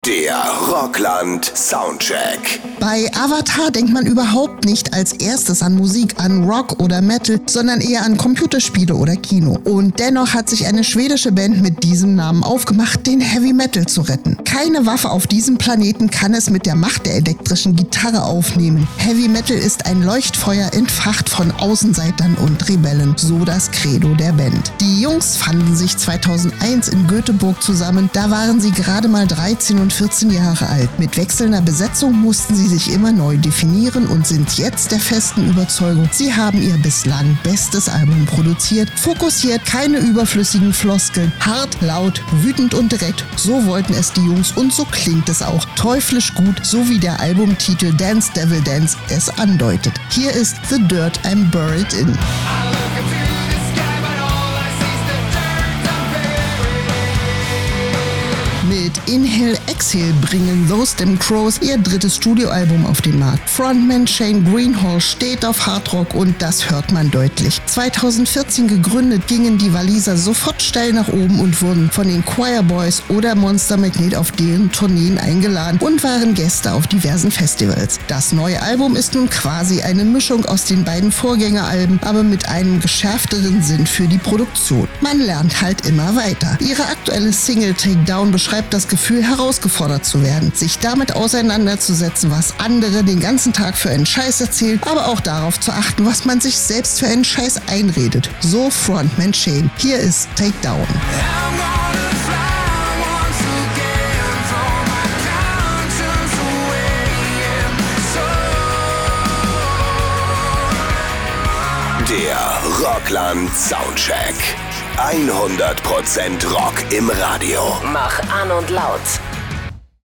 Der Rockland Soundcheck. Bei Avatar denkt man überhaupt nicht als erstes an Musik, an Rock oder Metal, sondern eher an Computerspiele oder Kino. Und dennoch hat sich eine schwedische Band mit diesem Namen aufgemacht, den Heavy Metal zu retten. Keine Waffe auf diesem Planeten kann es mit der Macht der elektrischen Gitarre aufnehmen. Heavy Metal ist ein Leuchtfeuer entfacht von Außenseitern und Rebellen, so das Credo der Band. Die Jungs fanden sich 2001 in Göteborg zusammen, da waren sie gerade mal 13 und 14 Jahre alt. Mit wechselnder Besetzung mussten sie sich immer neu definieren und sind jetzt der festen Überzeugung, sie haben ihr bislang bestes Album produziert, fokussiert, keine überflüssigen Floskeln, hart, laut, wütend und direkt. So wollten es die Jungs und so klingt es auch teuflisch gut, so wie der Albumtitel Dance Devil Dance es andeutet. Hier ist The Dirt I'm Buried In. Mit Inhale Exhale bringen Those Damn Crows ihr drittes Studioalbum auf den Markt. Frontman Shane Greenhalgh steht auf Hardrock und das hört man deutlich. 2014 gegründet, gingen die Waliser sofort steil nach oben und wurden von den Choir Boys oder Monster Magnet auf deren Tourneen eingeladen und waren Gäste auf diversen Festivals. Das neue Album ist nun quasi eine Mischung aus den beiden Vorgängeralben, aber mit einem geschärfteren Sinn für die Produktion. Man lernt halt immer weiter. Ihre aktuelle Single Takedown beschreibt das Gefühl, herausgefordert zu werden, sich damit auseinanderzusetzen, was andere den ganzen Tag für einen Scheiß erzählen, aber auch darauf zu achten, was man sich selbst für einen Scheiß einredet. So Frontman Shane. Hier ist Takedown. Der Rockland Soundcheck. 100% Rock im Radio. Mach an und laut.